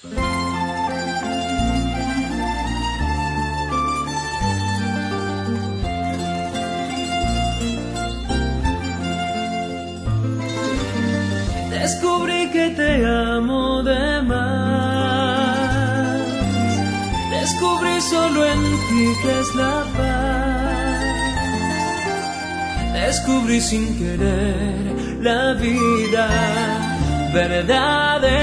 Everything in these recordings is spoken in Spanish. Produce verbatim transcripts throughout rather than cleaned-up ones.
Descubrí que te amo de más. Descubrí solo en ti que es la paz. Descubrí sin querer la vida, verdad es.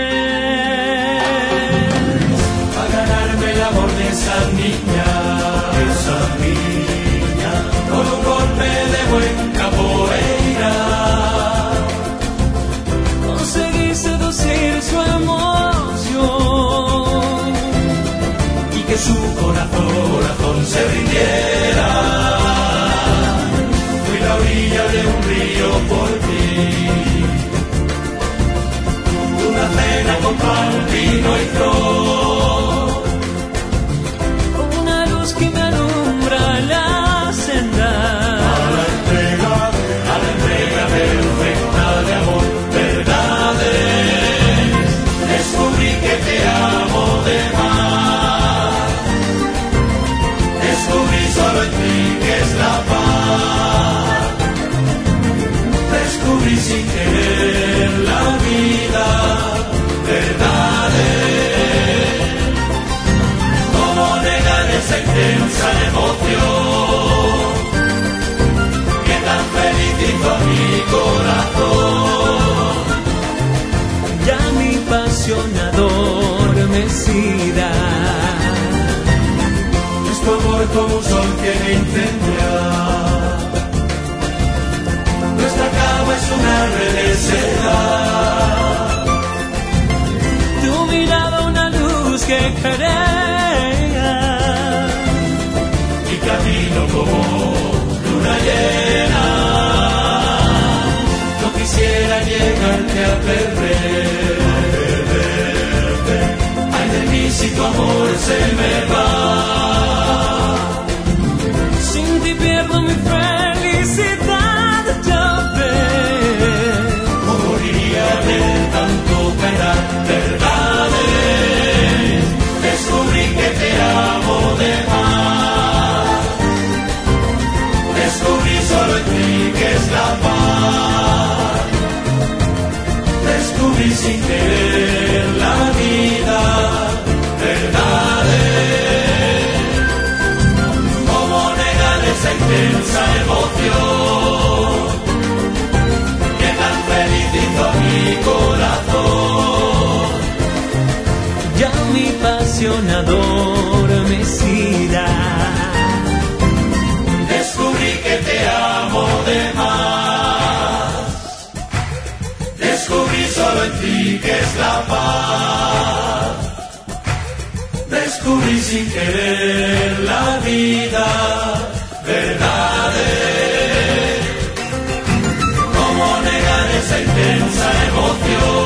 A ganarme el amor de esa niña, esa niña, con un golpe de buen capoeira. Conseguí seducir su emoción y que su corazón, corazón se rindiera. Fui la orilla de un río por ti, una cena con pan, vino y flor, una luz que me alumbra la senda. A la entrega, a la entrega perfecta de amor. Descubrí que te amo de más. Descubrí solo en ti que es la paz. Descubrí sin querer la vida, verdades. ¿Cómo negar esa intensa emoción que tan feliz hizo a mi corazón? Ya mi pasión adormecida. Es tu amor como un sol que me incendia. Nuestra cama es una red de seda. Tu mirada una luz que crea. Y camino como luna llena. No quisiera llegarte a perder. Ay de mí si tu amor se me va. Sin ti pierdo mi felicidad, ya ves. Moriría de tanto pena, verdades. Descubrí que te amo de más. Descubrí solo en ti que es la paz. Descubrí sin querer la vida, verdades. ¿Cómo negar esa intensa emoción que tan feliz hizo a mi corazón? Ya mi pasión adormecida. Descubrí que te amo de más. Descubrí solo en ti que es la paz. Descubrí sin querer la vida, verdades. ¿Cómo negar esa intensa emoción